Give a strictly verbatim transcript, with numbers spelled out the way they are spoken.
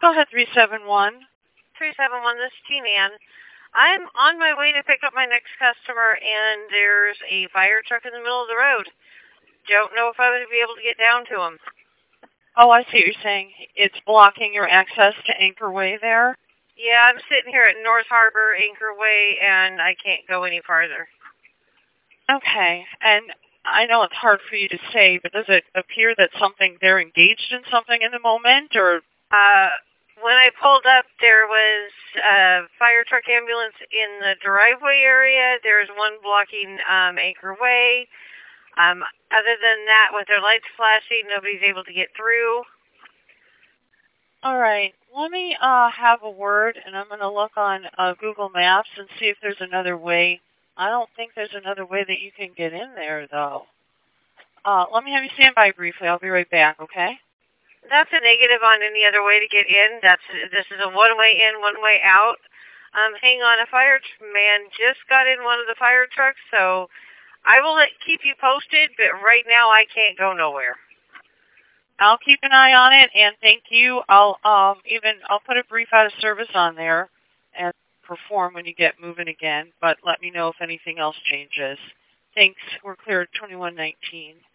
Go ahead, three seven one. three seven one, this is T-Man. I'm on my way to pick up my next customer, and there's a fire truck in the middle of the road. Don't know if I would be able to get down to him. Oh, I see what you're saying. It's blocking your access to Anchor Way there? Yeah, I'm sitting here at North Harbor, Anchor Way, and I can't go any farther. Okay, and I know it's hard for you to say, but does it appear that something they're engaged in something in the moment, or? Uh, when I pulled up, there was a fire truck ambulance in the driveway area. There's one blocking um, Anchor Way. Um, other than that, with their lights flashing, nobody's able to get through. All right, let me uh, have a word, and I'm going to look on uh, Google Maps and see if there's another way. I don't think there's another way that you can get in there, though. Uh, let me have you stand by briefly. I'll be right back, okay? That's a negative on any other way to get in. That's This is a one-way in, one-way out. Um, hang on, a fireman just got in one of the fire trucks, so I will let, keep you posted, but right now I can't go nowhere. I'll keep an eye on it, and thank you. I'll um, even I'll put a brief out of service on there and perform when you get moving again, but let me know if anything else changes. Thanks. We're clear at twenty-one nineteen.